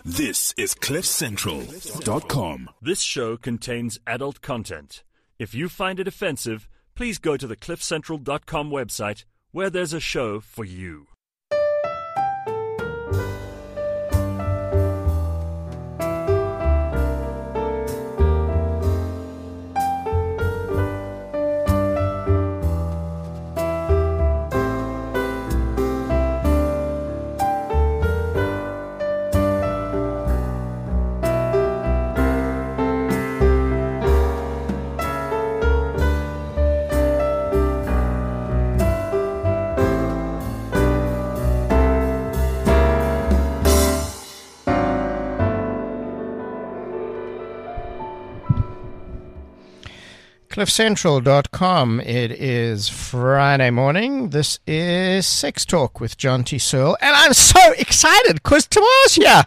This is CliffCentral.com. This show contains adult content. If you find it offensive, please go to the CliffCentral.com website where there's a show for you. CliffCentral.com. It is Friday morning. This is Sex Talk with John T. Searle, and I'm so excited because tomorrow's here.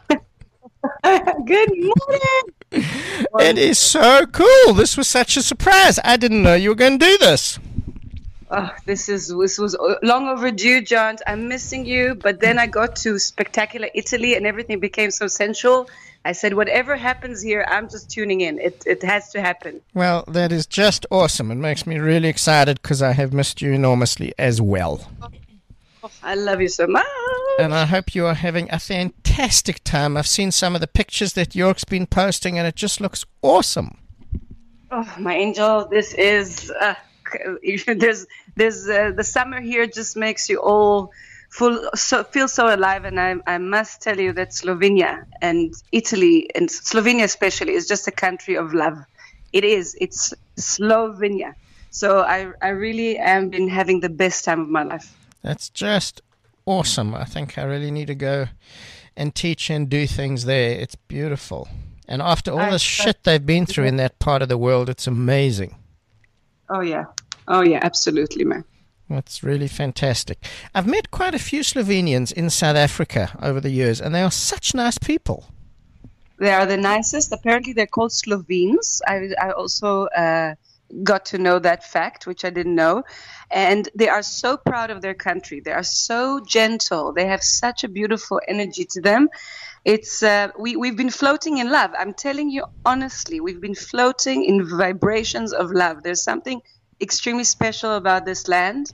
Good morning. It is so cool. This was such a surprise. I didn't know you were going to do this. Oh, this was long overdue, John. I'm missing you, but then I got to spectacular Italy, and everything became so sensual. I said, whatever happens here, I'm just tuning in. It has to happen. Well, that is just awesome. It makes me really excited because I have missed you enormously as well. Oh, I love you so much. And I hope you are having a fantastic time. I've seen some of the pictures that York's been posting, and it just looks awesome. Oh, my angel, this is there's the summer here just makes you all feel so alive, and I must tell you that Slovenia and Italy, and Slovenia especially, is just a country of love. It's Slovenia. So I really am been having the best time of my life. That's just awesome. I think I really need to go and teach and do things there. It's beautiful. And after all the shit they've been through in that part of the world, it's amazing. Oh yeah, absolutely, man. That's really fantastic. I've met quite a few Slovenians in South Africa over the years, and they are such nice people. They are the nicest. Apparently, they're called Slovenes. I also got to know that fact, which I didn't know. And they are so proud of their country. They are so gentle. They have such a beautiful energy to them. It's we've been floating in love. I'm telling you honestly, we've been floating in vibrations of love. There's something extremely special about this land.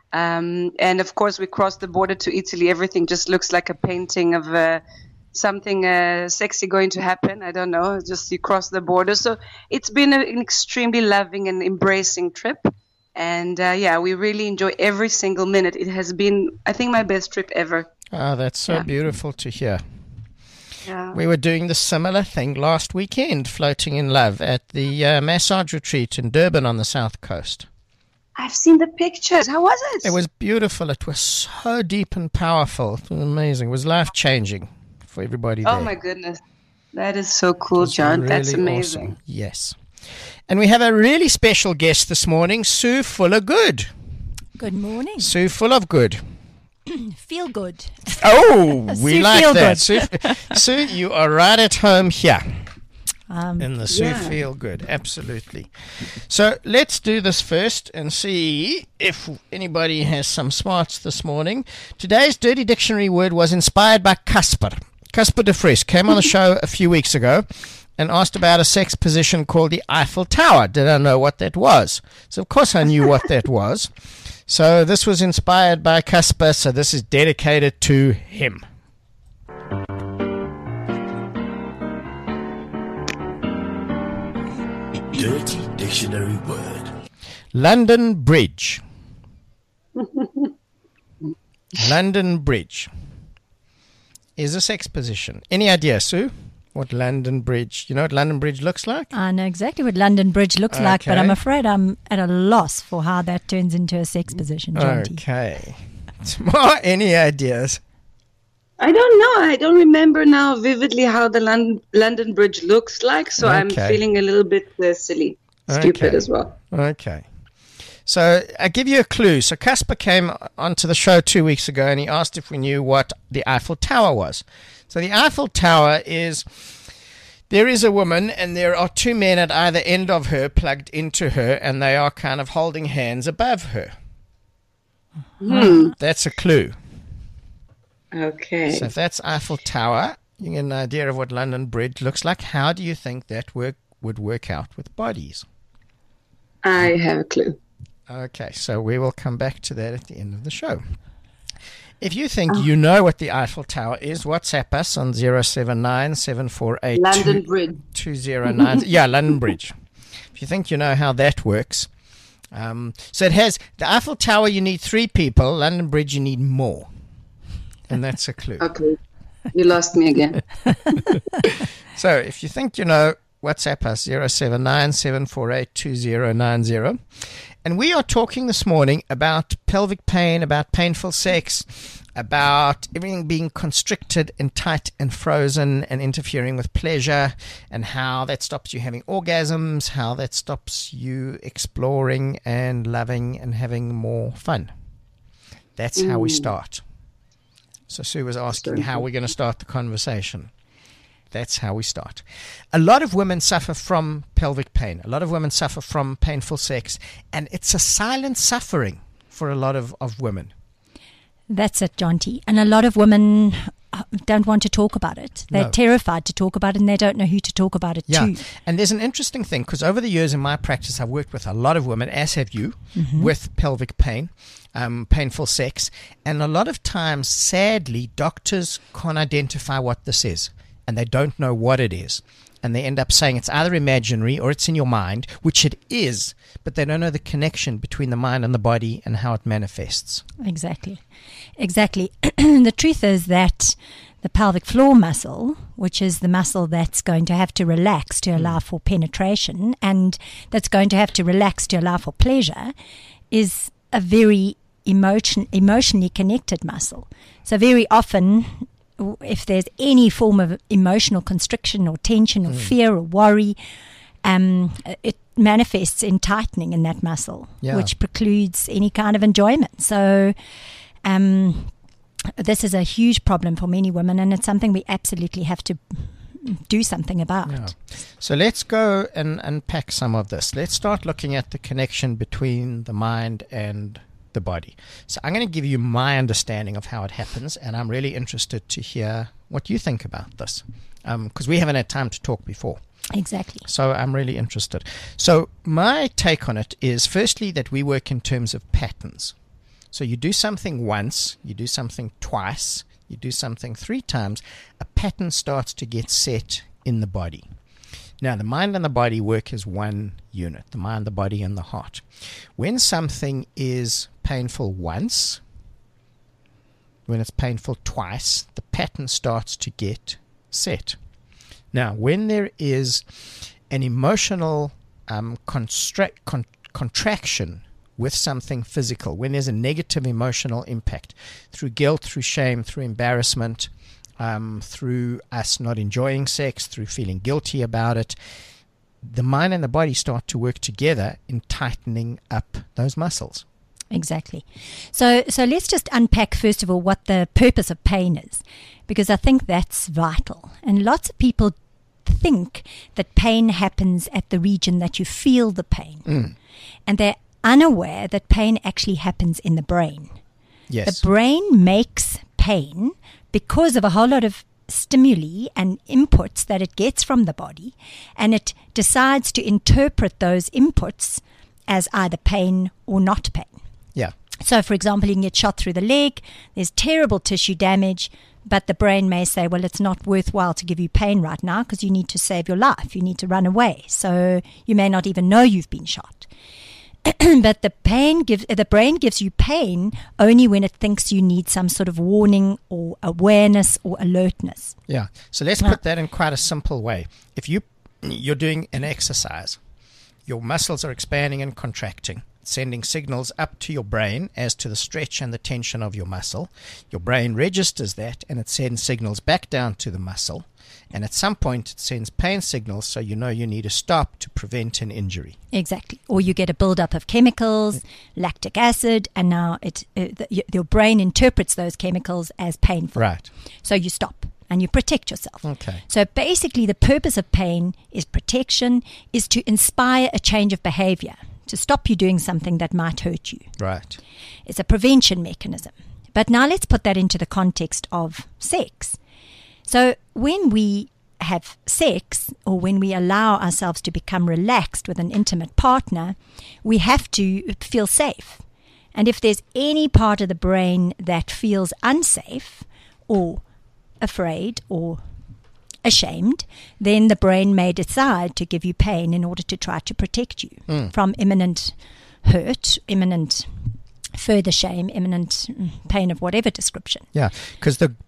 And of course, we crossed the border to Italy. Everything just looks like a painting of something sexy going to happen. I don't know. Just you cross the border. So it's been an extremely loving and embracing trip. And we really enjoy every single minute. It has been, I think, my best trip ever. Oh, that's so beautiful to hear. Yeah. We were doing the similar thing last weekend, floating in love at the massage retreat in Durban on the south coast. I've seen the pictures. How was it? It was beautiful. It was so deep and powerful. It was amazing. It was life-changing for everybody there. Oh, my goodness. That is so cool, John. Really That's amazing. Awesome. Yes. And we have a really special guest this morning, Sue Fuller Good. Good morning. Sue Full of Good. Feel good. Oh, we Sue like Feel that. Good. Sue, you are right at home here. In the Sue yeah. Feel Good, absolutely. So let's do this first and see if anybody has some smarts this morning. Today's Dirty Dictionary word was inspired by Casper. Casper de Vries came on the show a few weeks ago and asked about a sex position called the Eiffel Tower. Did I know what that was? So of course I knew what that was. So this was inspired by Casper, so this is dedicated to him. Dirty Dictionary word. London Bridge. London Bridge is a sex position. Any idea, Sue? What London Bridge, you know what London Bridge looks like? I know exactly what London Bridge looks like, but I'm afraid I'm at a loss for how that turns into a sex position, Jonty. Okay. More, any ideas? I don't know. I don't remember now vividly how the London Bridge looks like, so I'm feeling a little bit silly, stupid as well. Okay. So I give you a clue. So Casper came onto the show 2 weeks ago, and he asked if we knew what the Eiffel Tower was. So the Eiffel Tower is, there is a woman and there are two men at either end of her plugged into her, and they are kind of holding hands above her. That's a clue. Okay. So if that's Eiffel Tower, You get an idea of what London Bridge looks like. How do you think that would work out with bodies? I have a clue. Okay, so we will come back to that at the end of the show. If you think you know what the Eiffel Tower is, WhatsApp us on 079-748 London Bridge. 209. Yeah, London Bridge. If you think you know how that works. So it has the Eiffel Tower, you need 3 people. London Bridge, you need more. And that's a clue. Okay. You lost me again. So if you think you know, WhatsApp us 079-748-2090. And we are talking this morning about pelvic pain, about painful sex, about everything being constricted and tight and frozen and interfering with pleasure, and how that stops you having orgasms, how that stops you exploring and loving and having more fun. That's how we start. So Sue was asking how we're going to start the conversation. That's how we start. A lot of women suffer from pelvic pain. A lot of women suffer from painful sex. And it's a silent suffering for a lot of women. That's it, John T. And a lot of women don't want to talk about it. They're terrified to talk about it, and they don't know who to talk about it to. And there's an interesting thing, because over the years in my practice, I've worked with a lot of women, as have you, with pelvic pain, painful sex. And a lot of times, sadly, doctors can't identify what this is. And they don't know what it is. And they end up saying it's either imaginary or it's in your mind, which it is, but they don't know the connection between the mind and the body and how it manifests. Exactly. The truth is that the pelvic floor muscle, which is the muscle that's going to have to relax to allow for penetration, and that's going to have to relax to allow for pleasure, is a very emotionally connected muscle. So very often, if there's any form of emotional constriction or tension or fear or worry, it manifests in tightening in that muscle, which precludes any kind of enjoyment. So this is a huge problem for many women, and it's something we absolutely have to do something about. Yeah. So let's go and unpack some of this. Let's start looking at the connection between the mind and the body. So I'm going to give you my understanding of how it happens, and I'm really interested to hear what you think about this, because we haven't had time to talk before. Exactly. So I'm really interested. So my take on it is, firstly, that we work in terms of patterns. So you do something once, you do something twice, you do something 3 times, a pattern starts to get set in the body. Now, the mind and the body work as one unit, the mind, the body, and the heart. When something is painful once, when it's painful twice, the pattern starts to get set. Now, when there is an emotional contraction with something physical, when there's a negative emotional impact through guilt, through shame, through embarrassment, through us not enjoying sex, through feeling guilty about it, the mind and the body start to work together in tightening up those muscles. Exactly. So let's just unpack, first of all, what the purpose of pain is, because I think that's vital. And lots of people think that pain happens at the region that you feel the pain. And they're unaware that pain actually happens in the brain. Yes. The brain makes pain because of a whole lot of stimuli and inputs that it gets from the body, and it decides to interpret those inputs as either pain or not pain. Yeah. So, for example, you can get shot through the leg, there's terrible tissue damage, but the brain may say, well, it's not worthwhile to give you pain right now because you need to save your life, you need to run away. So you may not even know you've been shot. But the brain gives you pain only when it thinks you need some sort of warning or awareness or alertness. Yeah. So let's put that in quite a simple way. If you're doing an exercise, your muscles are expanding and contracting, sending signals up to your brain as to the stretch and the tension of your muscle. Your brain registers that, and it sends signals back down to the muscle. And at some point, it sends pain signals, so you know you need to stop to prevent an injury. Exactly. Or you get a buildup of chemicals, lactic acid, and now your brain interprets those chemicals as painful. Right. So you stop and you protect yourself. Okay. So basically, the purpose of pain is protection, is to inspire a change of behavior, to stop you doing something that might hurt you. Right. It's a prevention mechanism. But now let's put that into the context of sex. So when we have sex, or when we allow ourselves to become relaxed with an intimate partner, we have to feel safe. And if there's any part of the brain that feels unsafe or afraid or ashamed, then the brain may decide to give you pain in order to try to protect you from imminent hurt, imminent further shame, imminent pain of whatever description. Yeah, because the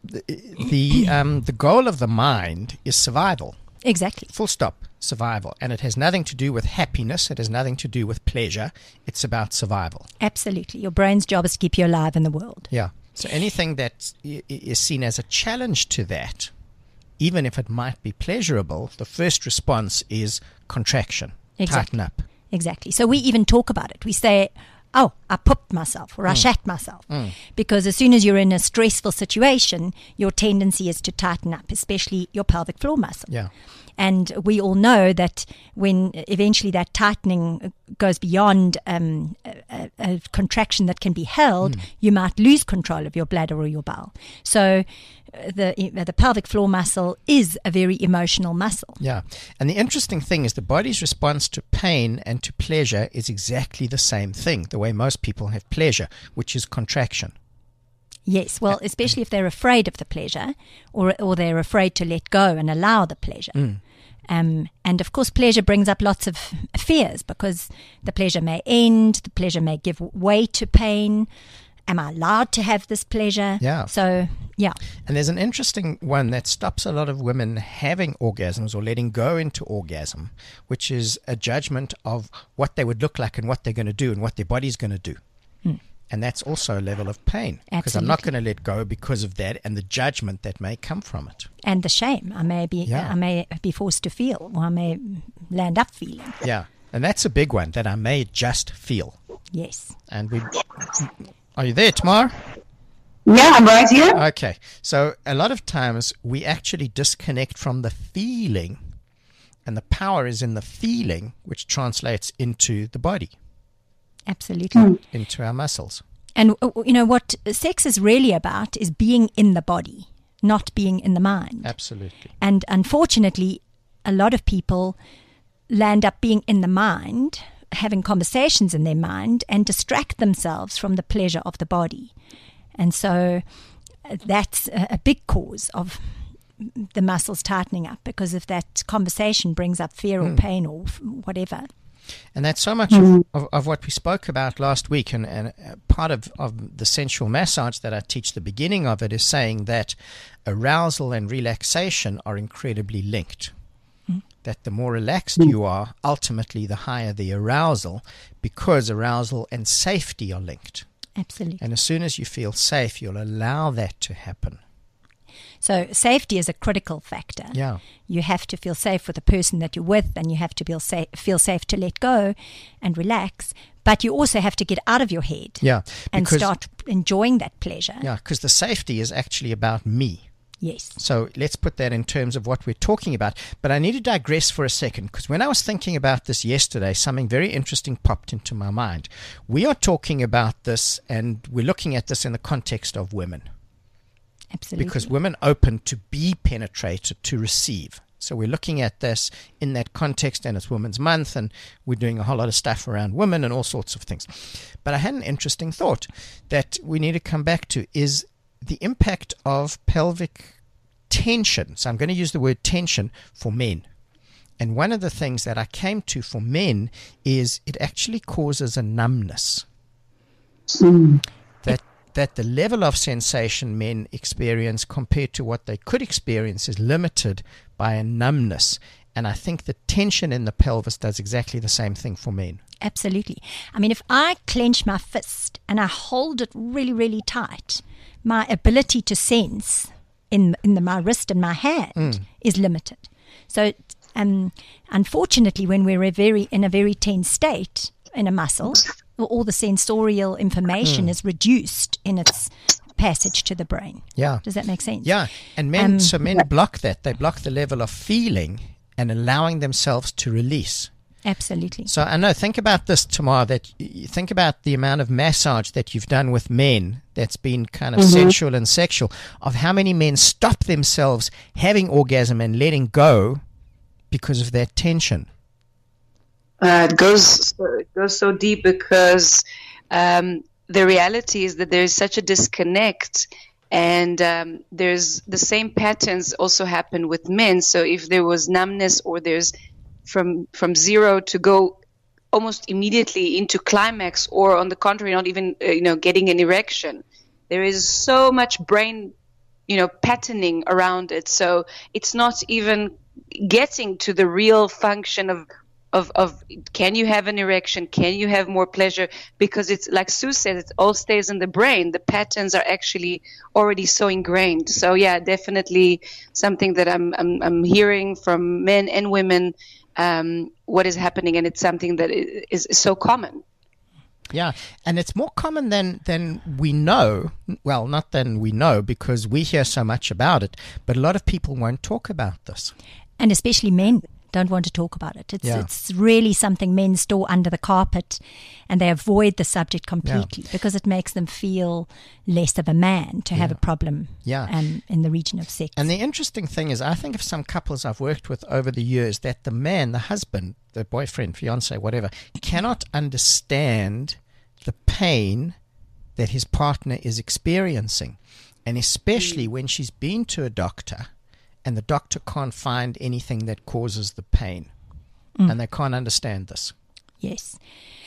goal of the mind is survival. Exactly. Full stop, survival. And it has nothing to do with happiness. It has nothing to do with pleasure. It's about survival. Absolutely. Your brain's job is to keep you alive in the world. Yeah. So anything that is seen as a challenge to that, even if it might be pleasurable, the first response is contraction. Exactly. Tighten up. Exactly. So we even talk about it. We say, oh, I pooped myself, or I shat myself. Because as soon as you're in a stressful situation, your tendency is to tighten up, especially your pelvic floor muscle. Yeah. And we all know that when eventually that tightening goes beyond a contraction that can be held, you might lose control of your bladder or your bowel. So the pelvic floor muscle is a very emotional muscle. Yeah. And the interesting thing is the body's response to pain and to pleasure is exactly the same thing, the way most people have pleasure, which is contraction. Yes, well, especially if they're afraid of the pleasure or they're afraid to let go and allow the pleasure. And of course, pleasure brings up lots of fears because the pleasure may end, the pleasure may give way to pain. Am I allowed to have this pleasure? Yeah. So, yeah. And there's an interesting one that stops a lot of women having orgasms or letting go into orgasm, which is a judgment of what they would look like and what they're going to do and what their body's going to do. And that's also a level of pain because I'm not going to let go because of that and the judgment that may come from it. And the shame I may be forced to feel, or I may land up feeling. Yeah. And that's a big one, that I may just feel. Yes. And are you there, Tamar? Yeah, I'm right here. Okay. So a lot of times we actually disconnect from the feeling, and the power is in the feeling, which translates into the body. Absolutely. Into our muscles. And, you know, what sex is really about is being in the body, not being in the mind. Absolutely. And unfortunately, a lot of people land up being in the mind, having conversations in their mind, and distract themselves from the pleasure of the body. And so that's a big cause of the muscles tightening up, because if that conversation brings up fear or pain or whatever. And that's so much of what we spoke about last week, and part of the sensual massage that I teach, the beginning of it is saying that arousal and relaxation are incredibly linked. That the more relaxed you are, ultimately the higher the arousal, because arousal and safety are linked. Absolutely. And as soon as you feel safe, you'll allow that to happen. So safety is a critical factor. Yeah. You have to feel safe with the person that you're with, and you have to feel safe to let go and relax. But you also have to get out of your head and start enjoying that pleasure. Yeah, because the safety is actually about me. Yes. So let's put that in terms of what we're talking about. But I need to digress for a second, because when I was thinking about this yesterday, something very interesting popped into my mind. We are talking about this, and we're looking at this in the context of women. Absolutely. Because women open to be penetrated, to receive. So we're looking at this in that context, and it's Women's Month, and we're doing a whole lot of stuff around women and all sorts of things. But I had an interesting thought that we need to come back to, is the impact of pelvic tension. So I'm going to use the word tension for men. And one of the things that I came to for men is it actually causes a numbness. That the level of sensation men experience compared to what they could experience is limited by a numbness. And I think the tension in the pelvis does exactly the same thing for men. Absolutely. I mean, if I clench my fist and I hold it really, really tight, my ability to sense in my wrist and my hand is limited. So unfortunately, when we're in a very tense state in a muscle, all the sensorial information is reduced in its passage to the brain. Yeah. Does that make sense? Yeah. And men block that. They block the level of feeling and allowing themselves to release. Absolutely. So I know, think about this, Tamar, that think about the amount of massage that you've done with men that's been kind of sensual and sexual, of how many men stop themselves having orgasm and letting go because of that tension. It goes so deep because the reality is that there is such a disconnect, and there's the same patterns also happen with men. So if there was numbness, or there's from zero to go almost immediately into climax, or on the contrary, not even getting an erection, there is so much brain patterning around it. So it's not even getting to the real function of can you have an erection, can you have more pleasure, because it's like Sue said, it all stays in the brain. The patterns are actually already so ingrained. So yeah, definitely something that I'm hearing from men and women, what is happening, and it's something that is so common. Yeah, and it's more common than we know. Well, not than we know, because we hear so much about it, but a lot of people won't talk about this. And especially men don't want to talk about it. It's really something men store under the carpet, and they avoid the subject completely because it makes them feel less of a man to have a problem in the region of sex. And the interesting thing is, I think of some couples I've worked with over the years, that the man, the husband, the boyfriend, fiance, whatever, cannot understand the pain that his partner is experiencing. And especially when she's been to a doctor and the doctor can't find anything that causes the pain. And they can't understand this. Yes.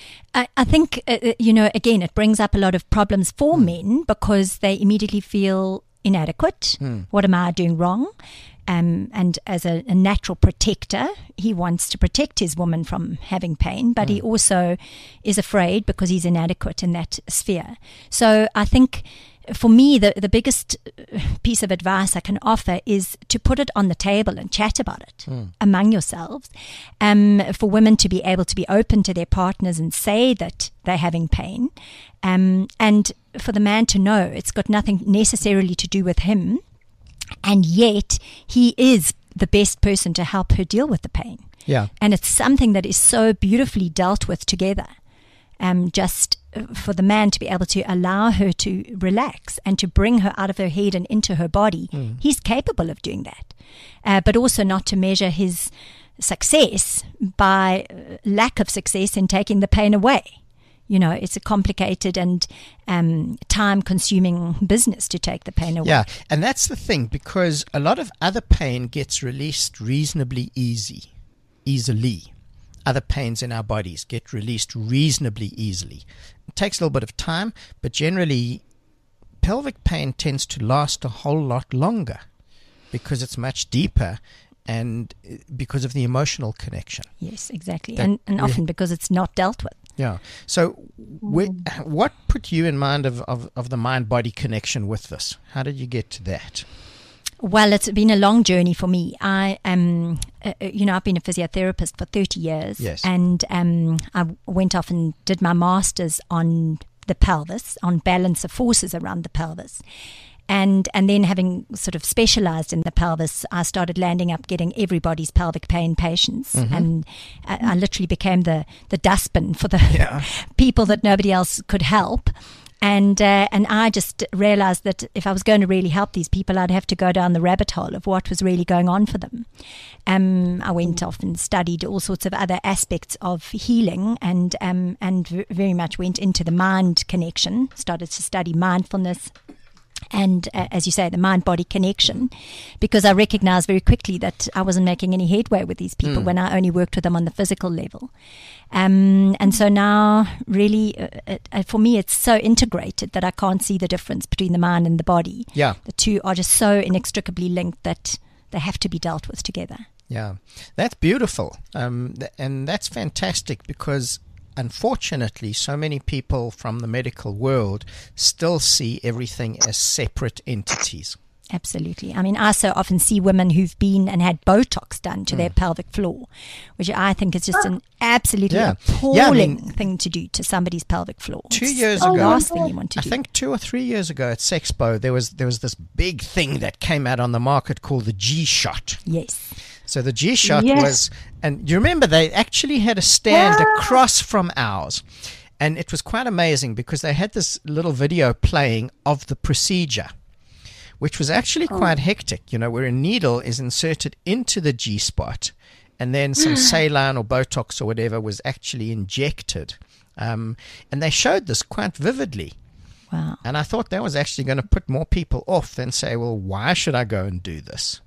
I think, again, it brings up a lot of problems for men because they immediately feel inadequate. What am I doing wrong? And as a natural protector, he wants to protect his woman from having pain, but he also is afraid because he's inadequate in that sphere. So I think for me, the biggest piece of advice I can offer is to put it on the table and chat about it among yourselves. For women to be able to be open to their partners and say that they're having pain. And for the man to know it's got nothing necessarily to do with him. And yet he is the best person to help her deal with the pain. Yeah. And it's something that is so beautifully dealt with together. Just for the man to be able to allow her to relax and to bring her out of her head and into her body. He's capable of doing that. But also not to measure his success by lack of success in taking the pain away. It's a complicated and time-consuming business to take the pain away. Yeah, and that's the thing, because a lot of other pain gets released reasonably easily. Other pains in our bodies get released reasonably easily. It takes a little bit of time, but generally pelvic pain tends to last a whole lot longer because it's much deeper and because of the emotional connection. Yes, exactly. And often because it's not dealt with. Yeah. So what put you in mind of the mind-body connection with this? How did you get to that? Well, it's been a long journey for me. I am, I've been a physiotherapist for 30 years. Yes. And I went off and did my master's on the pelvis, on balance of forces around the pelvis. And then having sort of specialized in the pelvis, I started landing up getting everybody's pelvic pain patients. And I literally became the dustbin for the people that nobody else could help. And I just realized that if I was going to really help these people, I'd have to go down the rabbit hole of what was really going on for them. I went off and studied all sorts of other aspects of healing and very much went into the mind connection, started to study mindfulness. And as you say, the mind-body connection, because I recognized very quickly that I wasn't making any headway with these people when I only worked with them on the physical level. And so now, really, for me, it's so integrated that I can't see the difference between the mind and the body. Yeah. The two are just so inextricably linked that they have to be dealt with together. Yeah, that's beautiful. And that's fantastic because unfortunately, so many people from the medical world still see everything as separate entities. Absolutely. I mean, I so often see women who've been and had Botox done to their pelvic floor, which I think is just an absolutely appalling thing to do to somebody's pelvic floor. 2 years ago, ago, the last thing you want to I do. think 2 or 3 years ago at Sexpo, there was this big thing that came out on the market called the G-Shot. Yes. So the G-Shot Yes. was, and you remember they actually had a stand across from ours. And it was quite amazing because they had this little video playing of the procedure, which was actually quite hectic, where a needle is inserted into the G-spot and then some saline or Botox or whatever was actually injected. And they showed this quite vividly. Wow. And I thought that was actually going to put more people off than say, well, why should I go and do this?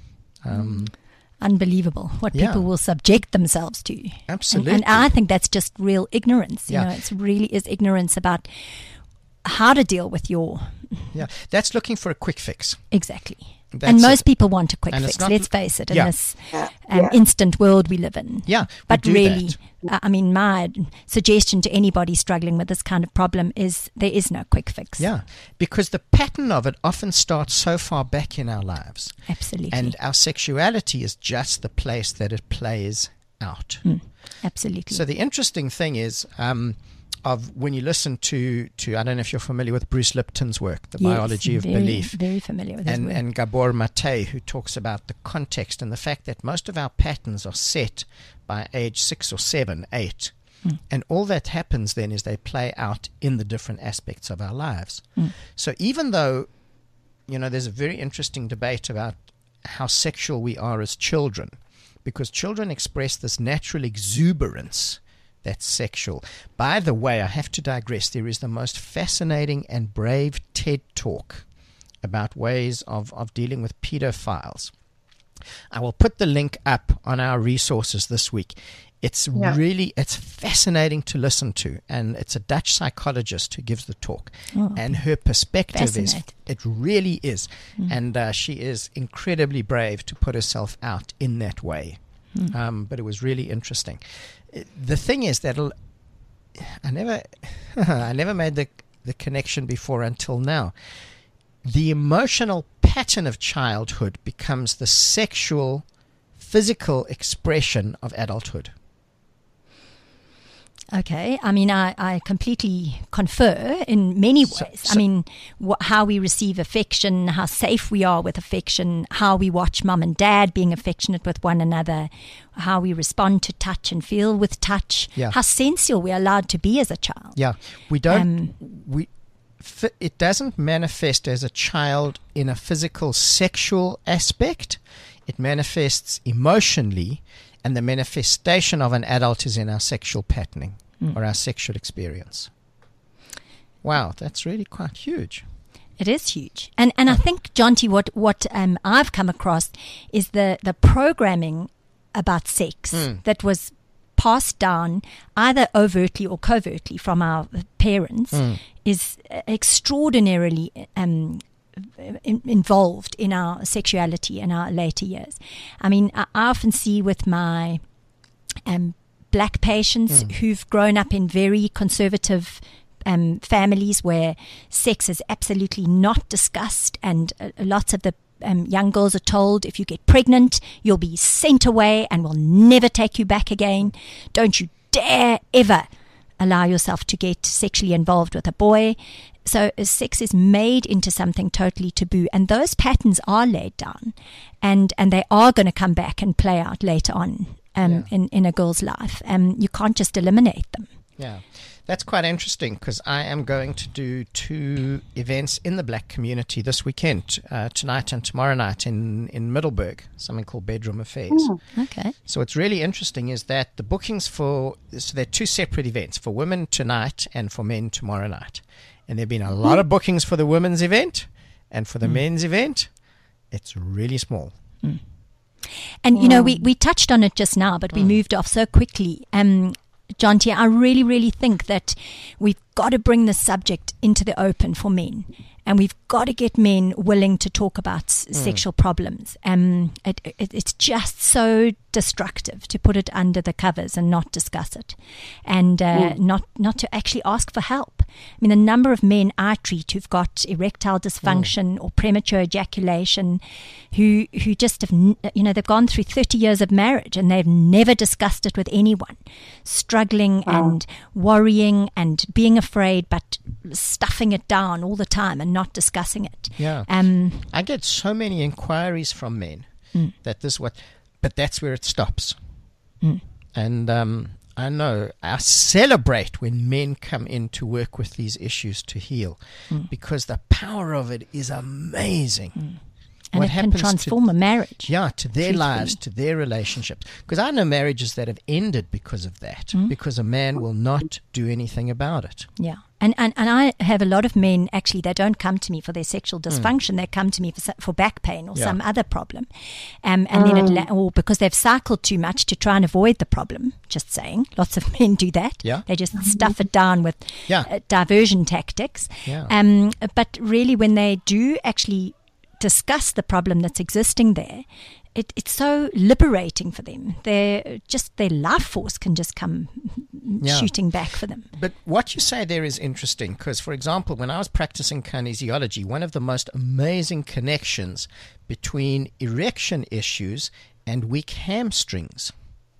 Unbelievable what Yeah. people will subject themselves to. Absolutely. And I think that's just real ignorance. You Yeah. know, it's really is ignorance about how to deal with your Yeah, that's looking for a quick fix. exactly. That's And most it. people want a quick And it's fix. not- Let's face it, in Yeah. this Yeah. instant world we live in. Yeah, we But do really, that. I mean, my suggestion to anybody struggling with this kind of problem is there is no quick fix. Yeah, because the pattern of it often starts so far back in our lives. Absolutely. And our sexuality is just the place that it plays out. Absolutely. So the interesting thing is, of when you listen to I don't know if you're familiar with Bruce Lipton's work, The Yes, Biology of very, Belief, Very familiar with his work. and Gabor Mate, who talks about the context and the fact that most of our patterns are set by age 6 or 7, 8. And all that happens then is they play out in the different aspects of our lives. So even though, there's a very interesting debate about how sexual we are as children, because children express this natural exuberance that's sexual. By the way, I have to digress. There is the most fascinating and brave TED Talk about ways of dealing with pedophiles. I will put the link up on our resources this week. It's it's fascinating to listen to, and it's a Dutch psychologist who gives the talk, and her perspective is, Fascinating. it really is, and she is incredibly brave to put herself out in that way. But it was really interesting. The thing is that I never made the connection before until now. The emotional pattern of childhood becomes the sexual, physical expression of adulthood. Okay. I mean, I completely confer in many ways. I mean, how we receive affection, how safe we are with affection, how we watch mum and dad being affectionate with one another, how we respond to touch and feel with touch, Yeah. how sensual we're allowed to be as a child. Yeah, we don't. It doesn't manifest as a child in a physical, sexual aspect. It manifests emotionally, and the manifestation of an adult is in our sexual patterning or our sexual experience. Wow, that's really quite huge. It is huge. And I think, Jonty, what I've come across is the programming about sex that was passed down either overtly or covertly from our parents is extraordinarily involved in our sexuality in our later years. I mean, I often see with my black patients who've grown up in very conservative families where sex is absolutely not discussed, and lots of the young girls are told, if you get pregnant, you'll be sent away and we'll never take you back again. Don't you dare ever allow yourself to get sexually involved with a boy. So sex is made into something totally taboo, and those patterns are laid down, and they are going to come back and play out later on in a girl's life. You can't just eliminate them. Yeah, that's quite interesting, because I am going to do 2 events in the black community this weekend, tonight and tomorrow night in Middelburg, something called Bedroom Affairs. Okay. So what's really interesting is that the bookings so there are 2 separate events, for women tonight and for men tomorrow night. And there have been a lot of bookings for the women's event, and for the men's event, it's really small. And, we touched on it just now, but we moved off so quickly. Jonty, I really, really think that we've got to bring this subject into the open for men. And we've got to get men willing to talk about sexual problems. It's just so destructive to put it under the covers and not discuss it, and not to actually ask for help. I mean, the number of men I treat who've got erectile dysfunction or premature ejaculation, who just have, they've gone through 30 years of marriage and they've never discussed it with anyone, struggling and worrying and being afraid, but stuffing it down all the time and not discussing it. Yeah. I get so many inquiries from men that But that's where it stops. And I know I celebrate when men come in to work with these issues to heal, because the power of it is amazing. And it can transform a marriage. Yeah, to their lives, to their relationships. Because I know marriages that have ended because of that, because a man will not do anything about it. Yeah. And I have a lot of men, actually, they don't come to me for their sexual dysfunction. They come to me for back pain or some other problem. And then or because they've cycled too much to try and avoid the problem. Just saying. Lots of men do that. Yeah. They just stuff it down with diversion tactics. Yeah. But really, when they do actually discuss the problem that's existing there, it's so liberating for them. Their life force can just come shooting back for them. But what you say there is interesting, because, for example, when I was practicing kinesiology, one of the most amazing connections between erection issues and weak hamstrings.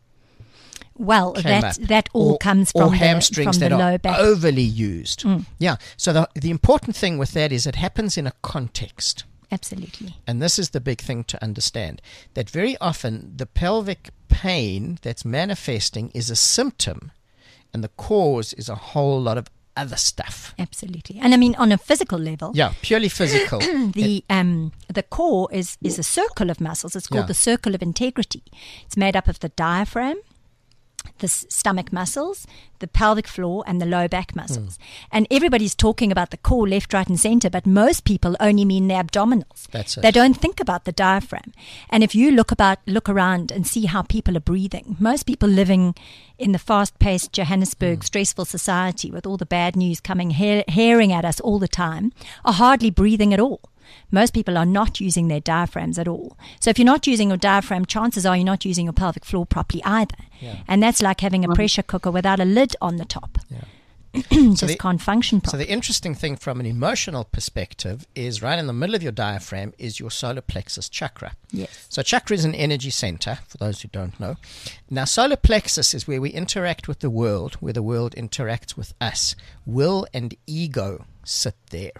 Well, that all comes from hamstrings the that low are back. overly used. Yeah. So the important thing with that is it happens in a context. Absolutely. And this is the big thing to understand, that very often the pelvic pain that's manifesting is a symptom, and the cause is a whole lot of other stuff. Absolutely. And I mean, on a physical level. Yeah, purely physical. The core is a circle of muscles. It's called the circle of integrity. It's made up of the diaphragm, the stomach muscles, the pelvic floor, and the low back muscles. And everybody's talking about the core left, right, and center, but most people only mean the abdominals. That's it. They don't think about the diaphragm. And if you look around and see how people are breathing, most people living in the fast-paced Johannesburg stressful society with all the bad news coming herring at us all the time are hardly breathing at all. Most people are not using their diaphragms at all. So if you're not using your diaphragm, chances are you're not using your pelvic floor properly either. Yeah. And that's like having a pressure cooker without a lid on the top. Yeah. Just can't function properly. So the interesting thing from an emotional perspective is right in the middle of your diaphragm is your solar plexus chakra. Yes. So chakra is an energy center, for those who don't know. Now solar plexus is where we interact with the world, where the world interacts with us. Will and ego sit there.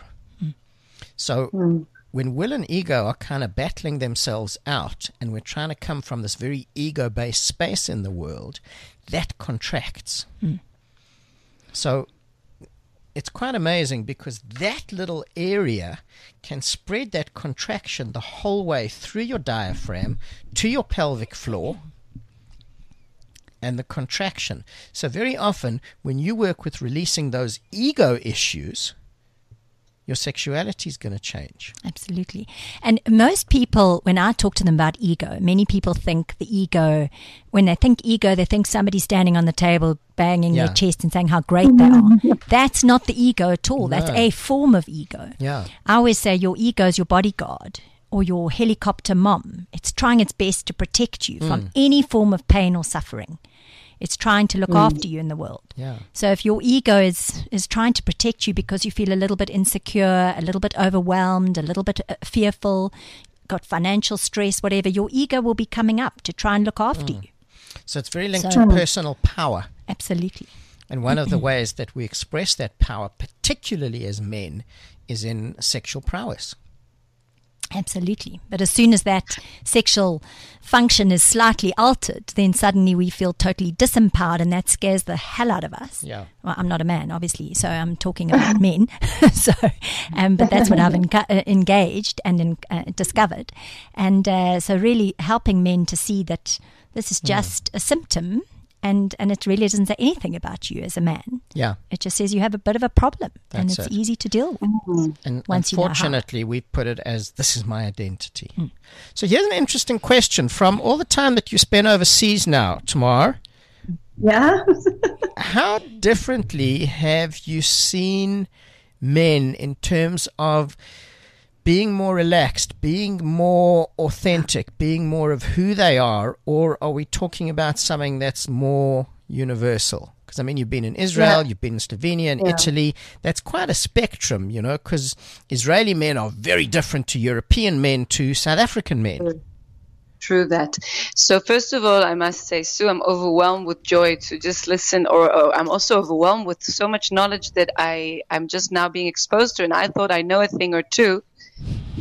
So when will and ego are kind of battling themselves out, and we're trying to come from this very ego-based space in the world, that contracts. So it's quite amazing, because that little area can spread that contraction the whole way through your diaphragm to your pelvic floor and the contraction. So very often when you work with releasing those ego issues, your sexuality is going to change. Absolutely. And most people, when I talk to them about ego, many people think the ego, when they think ego, they think somebody standing on the table banging their chest and saying how great they are. That's not the ego at all. No. That's a form of ego. Yeah. I always say your ego is your bodyguard or your helicopter mom. It's trying its best to protect you from any form of pain or suffering. It's trying to look after you in the world. Yeah. So if your ego is trying to protect you because you feel a little bit insecure, a little bit overwhelmed, a little bit fearful, got financial stress, whatever, your ego will be coming up to try and look after you. So it's very linked to personal power. Absolutely. And one of the ways that we express that power, particularly as men, is in sexual prowess. Absolutely. But as soon as that sexual function is slightly altered, then suddenly we feel totally disempowered, and that scares the hell out of us. Yeah. Well, I'm not a man, obviously, so I'm talking about men. So, but that's what I've engaged and discovered. And so really helping men to see that this is just a symptom, and it really doesn't say anything about you as a man. Yeah. It just says you have a bit of a problem, and it's easy to deal with. And unfortunately, we put it as, this is my identity. So here's an interesting question from all the time that you spend overseas now, Tamar. Yeah. How differently have you seen men in terms of being more relaxed, being more authentic, being more of who they are, or are we talking about something that's more universal? Because, I mean, you've been in Israel, you've been in Slovenia and Italy. That's quite a spectrum, you know, because Israeli men are very different to European men to South African men. True that. So first of all, I must say, Sue, I'm overwhelmed with joy to just listen, or I'm also overwhelmed with so much knowledge that I'm just now being exposed to, and I thought I know a thing or two.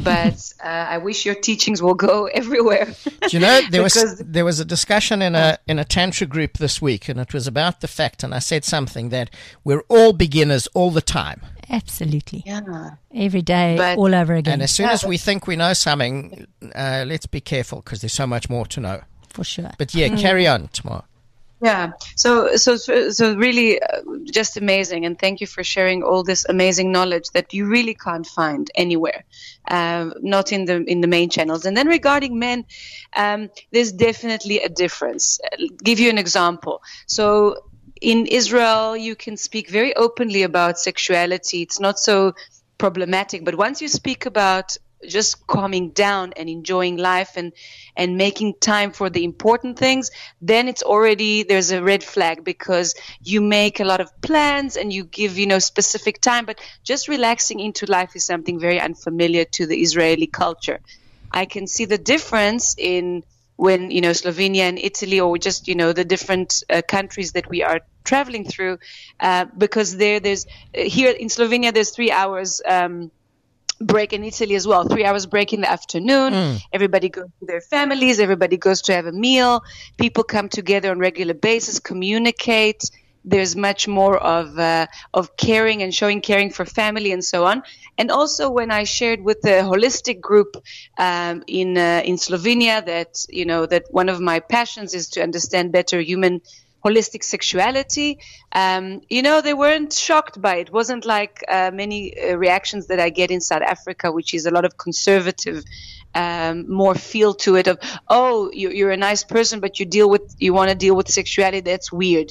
but I wish your teachings will go everywhere. Do you know, there was a discussion in a Tantra group this week, and it was about the fact, and I said something that we're all beginners all the time. Absolutely. Yeah. Every day, all over again. And as soon as we think we know something, let's be careful because there's so much more to know. For sure. But yeah, carry on, Tamar. Yeah. So really just amazing. And thank you for sharing all this amazing knowledge that you really can't find anywhere, not in the main channels. And then regarding men, there's definitely a difference. I'll give you an example. So in Israel, you can speak very openly about sexuality. It's not so problematic. But once you speak about just calming down and enjoying life and making time for the important things, then there's a red flag, because you make a lot of plans and you give, specific time, but just relaxing into life is something very unfamiliar to the Israeli culture. I can see the difference in when, Slovenia and Italy, or just, the different countries that we are traveling through, because there's here in Slovenia, there's 3 hours, break, in Italy as well, 3 hours break in the afternoon. Everybody goes to their families, everybody goes to have a meal, people come together on regular basis, communicate. There's much more of caring and showing caring for family and so on. And also when I shared with the holistic group in Slovenia that one of my passions is to understand better human holistic sexuality, they weren't shocked by it. It wasn't like many reactions that I get in South Africa, which is a lot of conservative, more feel to it of, oh, you're a nice person, but you want to deal with sexuality. That's weird,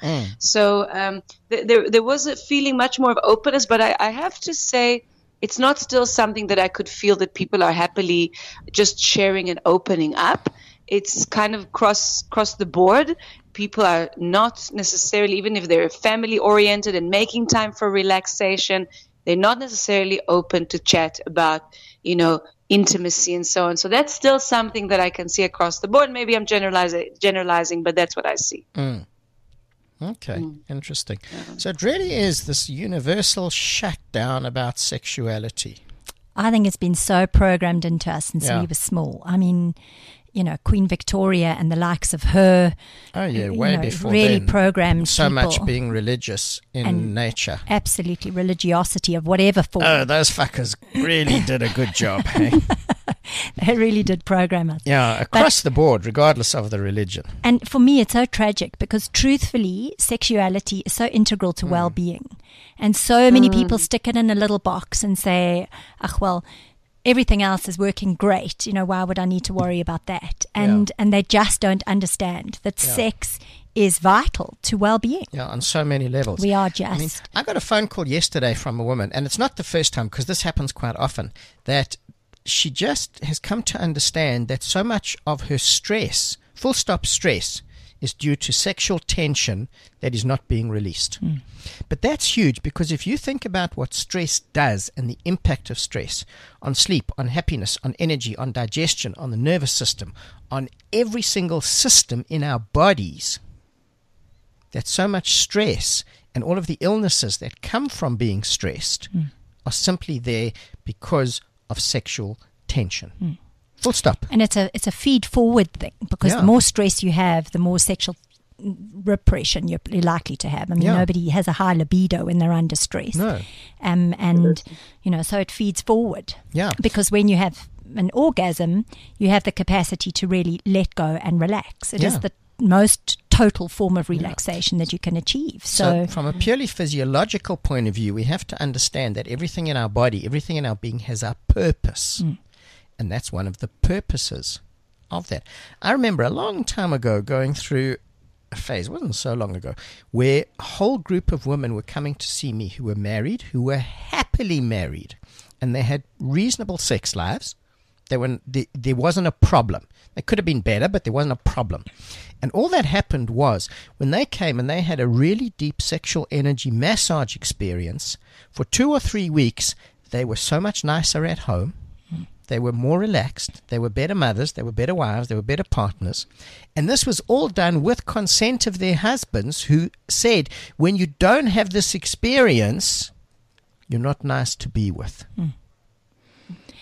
So there was a feeling much more of openness, but I have to say, it's not still something that I could feel that people are happily just sharing and opening up. It's kind of cross the board. People are not necessarily, even if they're family oriented and making time for relaxation, they're not necessarily open to chat about, intimacy and so on. So that's still something that I can see across the board. Maybe I'm generalizing, but that's what I see. Okay, interesting. So it really is this universal shutdown about sexuality. I think it's been so programmed into us since we were small. I mean, Queen Victoria and the likes of her. Oh, yeah, way before really then. programmed so people. Much being religious in nature. Absolutely, religiosity of whatever form. Oh, those fuckers really did a good job, hey? They really did program us. Yeah, across the board, regardless of the religion. And for me, it's so tragic because truthfully, sexuality is so integral to well-being. And so many people stick it in a little box and say, everything else is working great. Why would I need to worry about that? And they just don't understand that sex is vital to well-being. Yeah, on so many levels. We are just. I got a phone call yesterday from a woman, and it's not the first time, because this happens quite often, that she just has come to understand that so much of her stress, full stop stress, is due to sexual tension that is not being released. But that's huge, because if you think about what stress does and the impact of stress on sleep, on happiness, on energy, on digestion, on the nervous system, on every single system in our bodies, that so much stress and all of the illnesses that come from being stressed are simply there because of sexual tension. Full stop. And it's a feed forward thing, because the more stress you have, the more sexual repression you're likely to have. I mean, nobody has a high libido when they're under stress. No. And so it feeds forward. Yeah. Because when you have an orgasm, you have the capacity to really let go and relax. It is the most total form of relaxation that you can achieve. So from a purely physiological point of view, we have to understand that everything in our body, everything in our being has a purpose. And that's one of the purposes of that. I remember a long time ago going through a phase, it wasn't so long ago, where a whole group of women were coming to see me who were married, who were happily married, and they had reasonable sex lives. There wasn't a problem. They could have been better, but there wasn't a problem. And all that happened was when they came and they had a really deep sexual energy massage experience, for 2 or 3 weeks, they were so much nicer at home. They were more relaxed. They were better mothers. They were better wives. They were better partners. And this was all done with consent of their husbands, who said, when you don't have this experience, you're not nice to be with.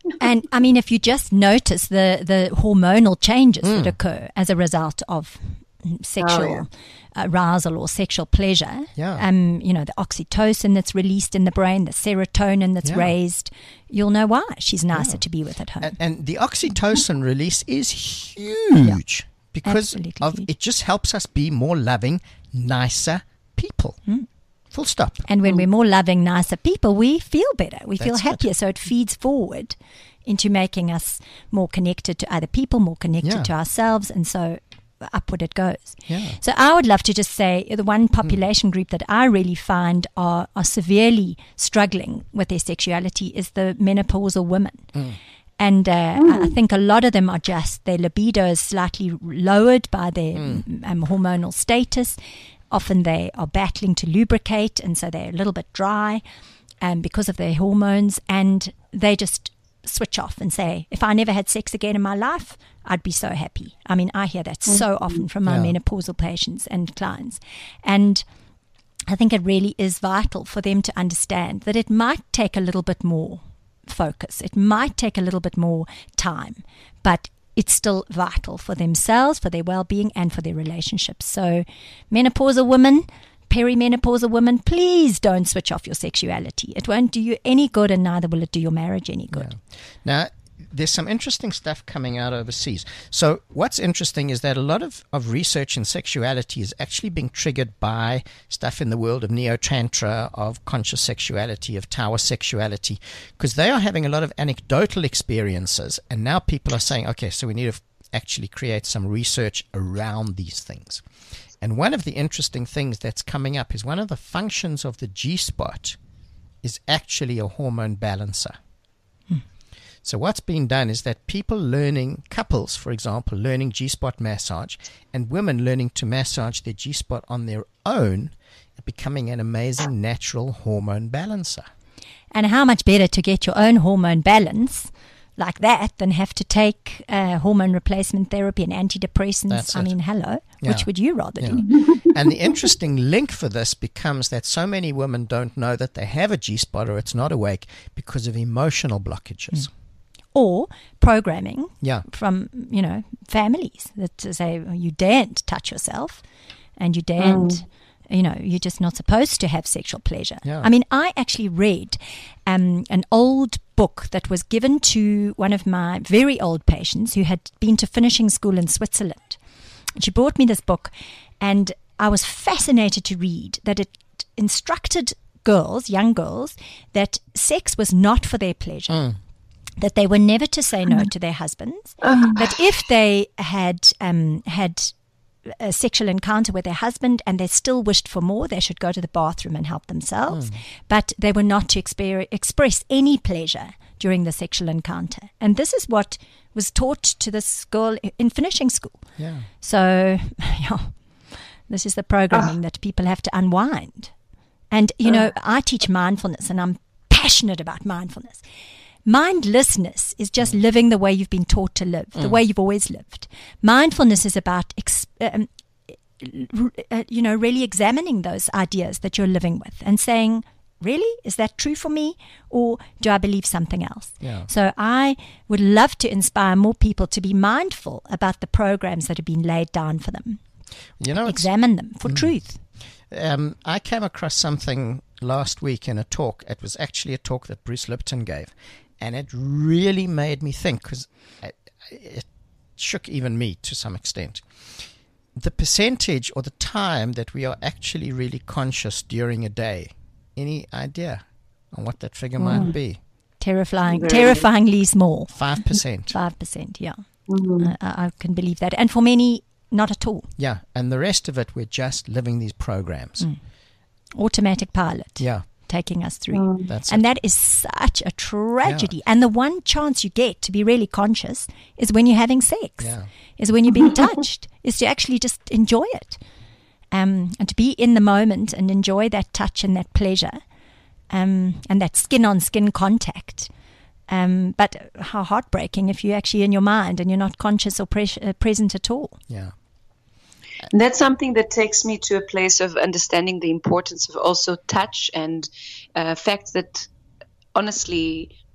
And I mean, if you just notice the hormonal changes that occur as a result of sexual arousal or sexual pleasure, the oxytocin that's released in the brain, the serotonin that's raised, you'll know why she's nicer to be with at home. And the oxytocin release is huge because it just helps us be more loving, nicer people. Full stop. And when we're more loving, nicer people, we feel better. We feel happier. So it feeds forward into making us more connected to other people, more connected to ourselves. And so upward it goes. So I would love to just say the one population group that I really find are severely struggling with their sexuality is the menopausal women. And I think a lot of them are just their libido is slightly lowered by their hormonal status. Often they are battling to lubricate, and so they're a little bit dry because of their hormones, and they just switch off and say, if I never had sex again in my life, I'd be so happy. I mean, I hear that so often from my menopausal patients and clients. And I think it really is vital for them to understand that it might take a little bit more focus. It might take a little bit more time, but it's still vital for themselves, for their well-being, and for their relationships. So menopausal women, perimenopausal women, please don't switch off your sexuality. It won't do you any good, and neither will it do your marriage any good. Now, there's some interesting stuff coming out overseas. So what's interesting is that a lot of research in sexuality is actually being triggered by stuff in the world of neo-tantra, of conscious sexuality, of Taoist sexuality, because they are having a lot of anecdotal experiences. And now people are saying, okay, so we need to actually create some research around these things. And one of the interesting things that's coming up is one of the functions of the G-spot is actually a hormone balancer. So what's being done is that people learning, couples, for example, learning G-spot massage, and women learning to massage their G-spot on their own, becoming an amazing natural hormone balancer. And how much better to get your own hormone balance like that than have to take hormone replacement therapy and antidepressants. I mean, hello, which would you rather do? And the interesting link for this becomes that so many women don't know that they have a G-spot or it's not awake because of emotional blockages. Or programming from, families that say, you daren't touch yourself and you daren't, you're just not supposed to have sexual pleasure. I mean, I actually read an old book that was given to one of my very old patients who had been to finishing school in Switzerland. She brought me this book, and I was fascinated to read that it instructed young girls, that sex was not for their pleasure. That they were never to say no to their husbands, that if they had had a sexual encounter with their husband and they still wished for more, they should go to the bathroom and help themselves, but they were not to express any pleasure during the sexual encounter. And this is what was taught to this girl in finishing school. So, this is the programming that people have to unwind. And, I teach mindfulness, and I'm passionate about mindfulness. Mindlessness is just living the way you've been taught to live, the way you've always lived. Mindfulness is about, really examining those ideas that you're living with and saying, really, is that true for me, or do I believe something else? So I would love to inspire more people to be mindful about the programs that have been laid down for them. Examine them for truth. I came across something last week in a talk. It was actually a talk that Bruce Lipton gave. And it really made me think, because it shook even me to some extent. The percentage or the time that we are actually really conscious during a day. Any idea on what that figure might be? Terrifyingly small. 5%. 5%, yeah. I can believe that. And for many, not at all. Yeah, and the rest of it, we're just living these programs. Automatic pilot. Taking us through. That is such a tragedy. And the one chance you get to be really conscious is when you're having sex, is when you're being touched, is to actually just enjoy it, and to be in the moment and enjoy that touch and that pleasure, and that skin-on-skin contact. But how heartbreaking if you're actually in your mind and you're not conscious or present at all. That's something that takes me to a place of understanding the importance of also touch and facts that honestly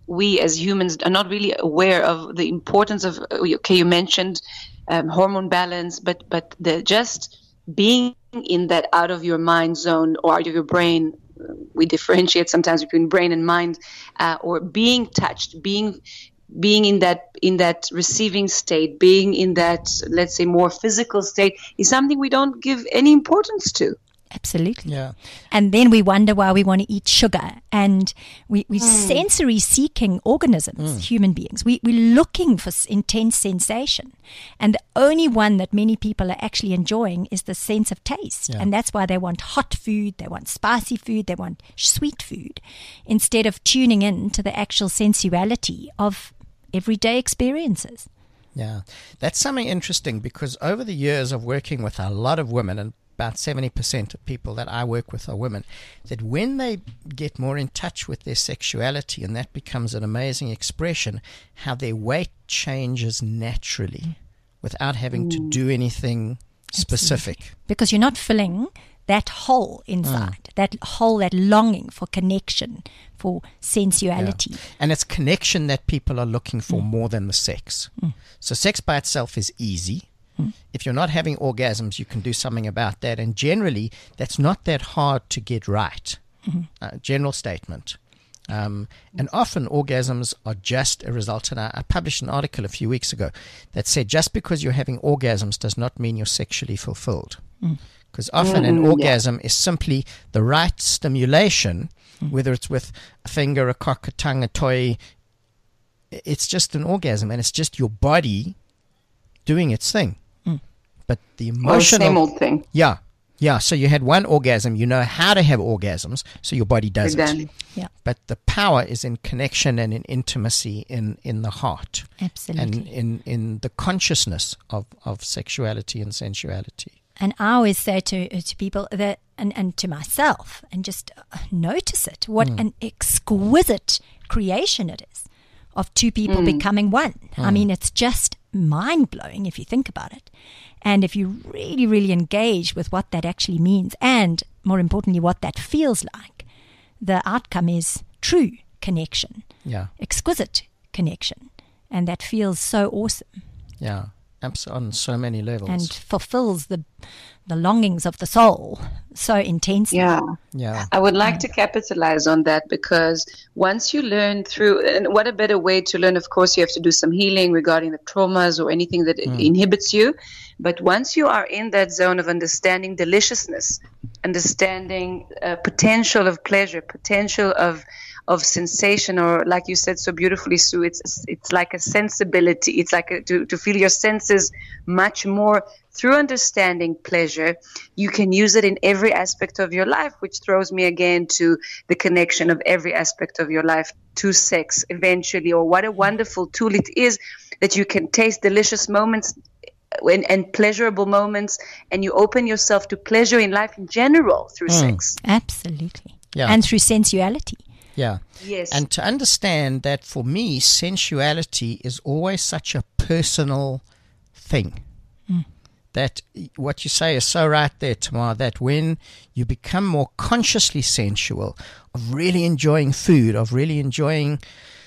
we as humans are not really aware of the importance of, okay, you mentioned hormone balance, but the just being in that out of your mind zone or out of your brain. We differentiate sometimes between brain and mind, or being touched, being in that receiving state, being in that, let's say, more physical state is something we don't give any importance to. Absolutely. Yeah. And then we wonder why we want to eat sugar. And we're sensory seeking organisms, human beings. We're looking for intense sensation. And the only one that many people are actually enjoying is the sense of taste. Yeah. And that's why they want hot food, they want spicy food, they want sweet food, instead of tuning in to the actual sensuality of everyday experiences. Yeah. That's something interesting, because over the years of working with a lot of women, and about 70% of people that I work with are women, that when they get more in touch with their sexuality, and that becomes an amazing expression, how their weight changes naturally without having to do anything specific. Because you're not filling that hole inside, that hole, that longing for connection, for sensuality. Yeah. And it's connection that people are looking for more than the sex. So sex by itself is easy. If you're not having orgasms, you can do something about that. And generally, that's not that hard to get right. General statement. And often orgasms are just a result. And I published an article a few weeks ago that said just because you're having orgasms does not mean you're sexually fulfilled. Because often an orgasm is simply the right stimulation, whether it's with a finger, a cock, a tongue, a toy. It's just an orgasm, and it's just your body doing its thing. But the emotional... same old thing. Yeah. So you had one orgasm. You know how to have orgasms, so your body does it. Yeah. But the power is in connection and in intimacy in the heart. Absolutely. And in the consciousness of sexuality and sensuality. And I always say to people that, and to myself, and just notice it, what an exquisite creation it is of two people becoming one. I mean, it's just mind-blowing if you think about it. And if you really, really engage with what that actually means, and more importantly, what that feels like, the outcome is true connection, exquisite connection. And that feels so awesome. Yeah. On so many levels. And fulfills the longings of the soul so intensely. Yeah. I would like to capitalize on that, because once you learn through, and what a better way to learn, of course, you have to do some healing regarding the traumas or anything that inhibits you. But once you are in that zone of understanding deliciousness, understanding potential of pleasure, potential of sensation, or like you said so beautifully, Sue, it's like a sensibility. It's like to feel your senses much more through understanding pleasure. You can use it in every aspect of your life, which throws me again to the connection of every aspect of your life to sex eventually. Or what a wonderful tool it is that you can taste delicious moments and pleasurable moments, and you open yourself to pleasure in life in general through sex. Absolutely. Yeah. And through sensuality. Yeah. Yes. And to understand that for me, sensuality is always such a personal thing. That what you say is so right there, Tamar, that when you become more consciously sensual, of really enjoying food, of really enjoying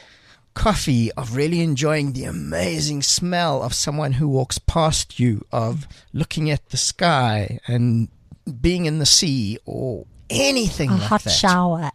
coffee, of really enjoying the amazing smell of someone who walks past you, of looking at the sky and being in the sea, or anything A like hot that. shower.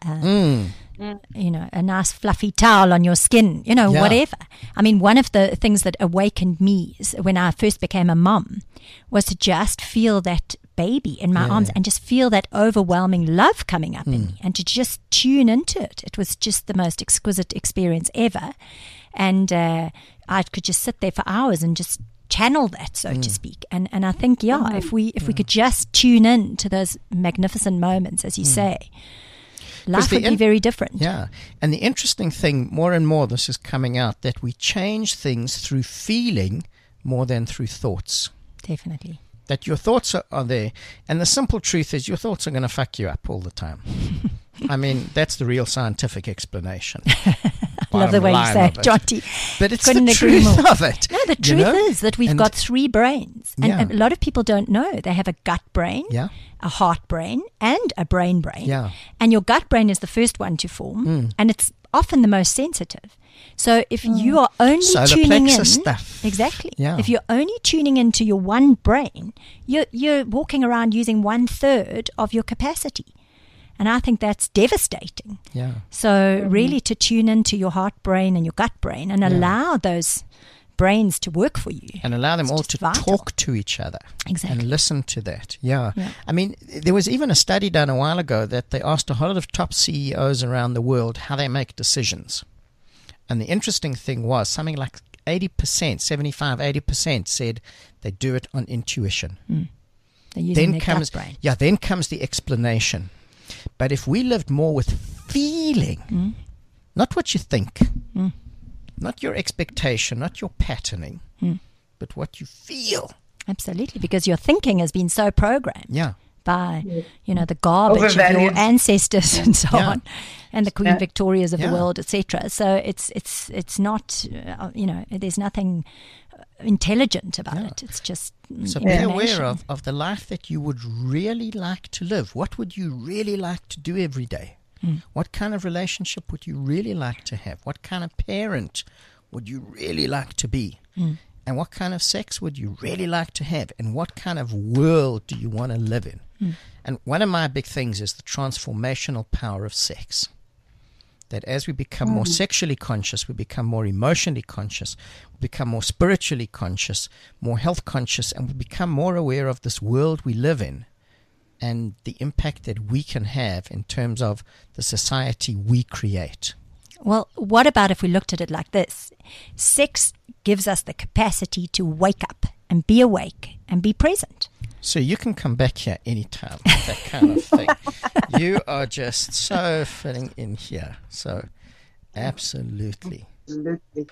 You know, a nice fluffy towel on your skin, whatever. I mean, one of the things that awakened me when I first became a mom was to just feel that baby in my arms and just feel that overwhelming love coming up in me, and to just tune into it. It was just the most exquisite experience ever. And I could just sit there for hours and just channel that, so to speak. And I think, if we could just tune in to those magnificent moments, as you say, life would be very different. Yeah. And the interesting thing, more and more this is coming out, that we change things through feeling more than through thoughts. Definitely. That your thoughts are there. And the simple truth is your thoughts are going to fuck you up all the time. I mean, that's the real scientific explanation. I love the way you say it, Jonty. But it's Couldn't the agree truth more. of it. No, the truth is that we've got three brains. And a lot of people don't know. They have a gut brain, a heart brain, and a brain. Yeah. And your gut brain is the first one to form. And it's often the most sensitive. So if you are only Solar tuning in, plexus stuff. exactly. Yeah. If you're only tuning into your one brain, you're walking around using 1/3 of your capacity, and I think that's devastating. Yeah. So really, to tune into your heart brain and your gut brain, and allow those brains to work for you, And allow them It's all just to vital. talk to each other. Exactly. And listen to that. Yeah. Yeah. I mean, there was even a study done a while ago that they asked a whole lot of top CEOs around the world how they make decisions. And the interesting thing was something like 80%, 75, 80% said they do it on intuition. They're using Then their comes, gut brain. then comes the explanation. But if we lived more with feeling, not what you think, not your expectation, not your patterning, but what you feel. Absolutely, because your thinking has been so programmed Yeah. by, the garbage of your Overvalued. ancestors and so Yeah. on, and the Queen Yeah. Victorias of Yeah. the world, etc. So it's not, there's nothing intelligent about it. It's just So be aware information. of the life that you would really like to live. What would you really like to do every day? What kind of relationship would you really like to have? What kind of parent would you really like to be? And what kind of sex would you really like to have? And what kind of world do you want to live in? And one of my big things is the transformational power of sex. That as we become more sexually conscious, we become more emotionally conscious, we become more spiritually conscious, more health conscious, and we become more aware of this world we live in and the impact that we can have in terms of the society we create. Well, what about if we looked at it like this? Sex gives us the capacity to wake up and be awake and be present. So you can come back here anytime, that kind of thing. You are just so fitting in here. So absolutely. Absolutely.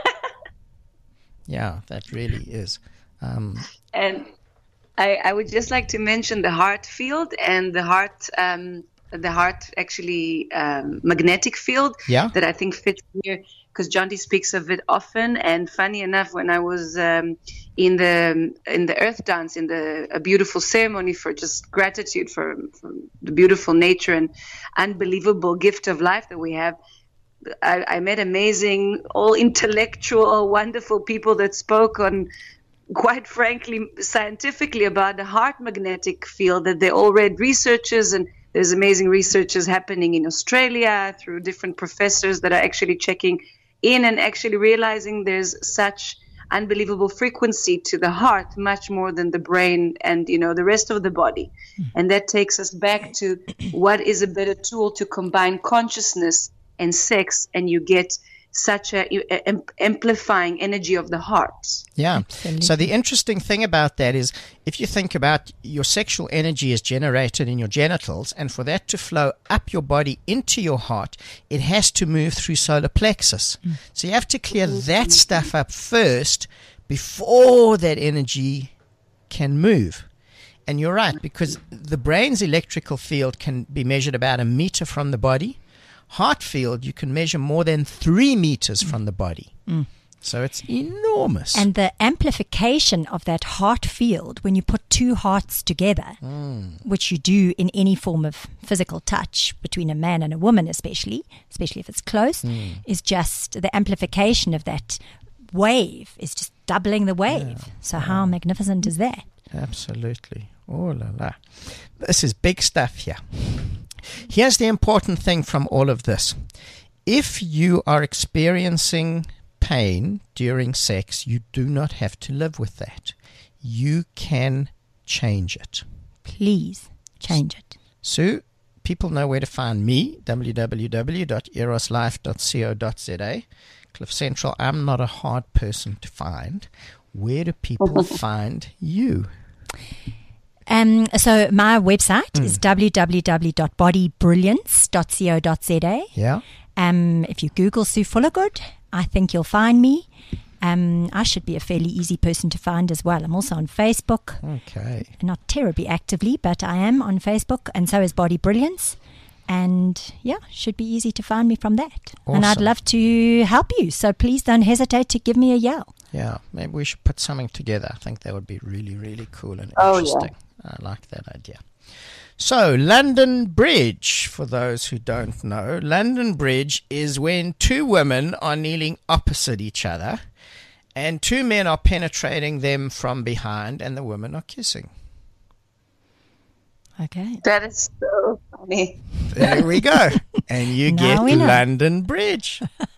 Yeah, that really is. And I would just like to mention the heart field and the heart actually magnetic field Yeah. that I think fits here, because John D speaks of it often. And funny enough, when I was in the earth dance, in a beautiful ceremony for just gratitude for the beautiful nature and unbelievable gift of life that we have, I met amazing, all intellectual, wonderful people that spoke on, quite frankly, scientifically about the heart magnetic field, that they all read researches, and there's amazing researches happening in Australia through different professors that are actually checking in and actually realizing there's such unbelievable frequency to the heart, much more than the brain and the rest of the body. And that takes us back to what is a better tool to combine consciousness and sex, and you get such a amplifying energy of the heart. Yeah. Absolutely. So the interesting thing about that is, if you think about your sexual energy is generated in your genitals, and for that to flow up your body into your heart, it has to move through solar plexus. So you have to clear that stuff up first before that energy can move. And you're right, because the brain's electrical field can be measured about 1 meter from the body. Heart field, you can measure more than 3 meters from the body. So it's enormous. And the amplification of that heart field, when you put two hearts together, which you do in any form of physical touch between a man and a woman, especially if it's close, is just the amplification of that wave is just doubling the wave. So how magnificent is that? Absolutely. Oh la la. This is big stuff here. Here's the important thing from all of this. If you are experiencing pain during sex, you do not have to live with that. You can change it. Please change it. So people know where to find me, www.eroslife.co.za. Cliff Central, I'm not a hard person to find. Where do people find you? So my website is www.bodybrilliance.co.za. Yeah. If you Google Sue Fullergood, I think you'll find me. I should be a fairly easy person to find as well. I'm also on Facebook, Okay. not terribly actively, but I am on Facebook, and so is Body Brilliance. And yeah, should be easy to find me from that. And I'd Awesome. love to help you. So please don't hesitate to give me a yell. Yeah, maybe we should put something together. I think that would be really, really cool and Oh, interesting. I like that idea. So, London Bridge, for those who don't know, London Bridge is when two women are kneeling opposite each other and two men are penetrating them from behind and the women are kissing. Okay. That is so funny. There we go. And you Now get we know. London Bridge.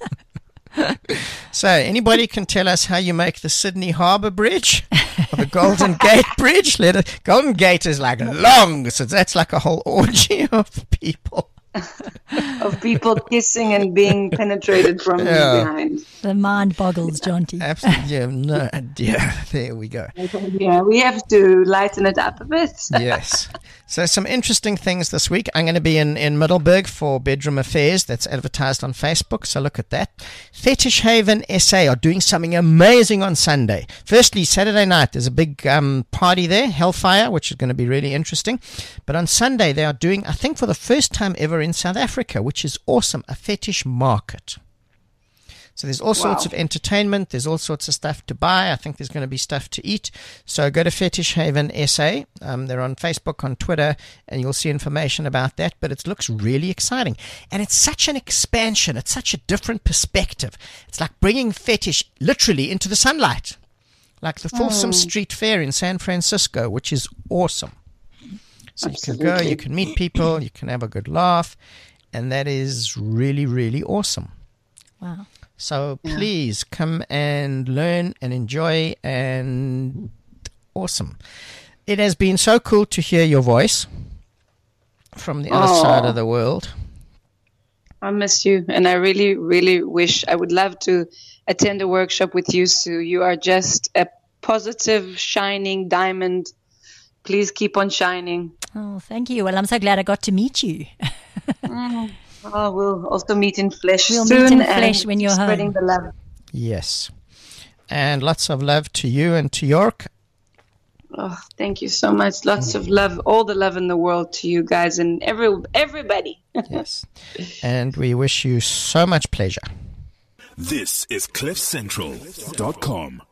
So, anybody can tell us how you make the Sydney Harbour Bridge or the Golden Gate Bridge? Golden Gate is like long, so that's like a whole orgy of people. Of people kissing and being penetrated from behind. The mind boggles, Jonty. Absolutely, you have no idea. There we go. Yeah, we have to lighten it up a bit. Yes. So some interesting things this week. I'm going to be in Middelburg for Bedroom Affairs. That's advertised on Facebook, so look at that. Fetish Haven SA are doing something amazing on Sunday. Firstly, Saturday night, there's a big party there, Hellfire, which is going to be really interesting. But on Sunday, they are doing, I think for the first time ever in South Africa, which is awesome, a fetish market. So there's all sorts of entertainment. There's all sorts of stuff to buy. I think there's going to be stuff to eat. So go to Fetish Haven SA. They're on Facebook, on Twitter, and you'll see information about that. But it looks really exciting. And it's such an expansion. It's such a different perspective. It's like bringing fetish literally into the sunlight. Like the Folsom Street Fair in San Francisco, which is awesome. So you can go, you can meet people, you can have a good laugh. And that is really, really awesome. Wow. So please come and learn and enjoy, and awesome. It has been so cool to hear your voice from the other side of the world. I miss you, and I really, really wish I would love to attend a workshop with you, Sue. You are just a positive, shining diamond. Please keep on shining. Oh, thank you. Well, I'm so glad I got to meet you. Oh, we'll also meet in flesh We'll soon. meet in and flesh when you're spreading home. the love. Yes. And lots of love to you and to York. Oh, thank you so much. Lots of love, all the love in the world to you guys and everybody. Yes. And we wish you so much pleasure. This is CliffCentral.com.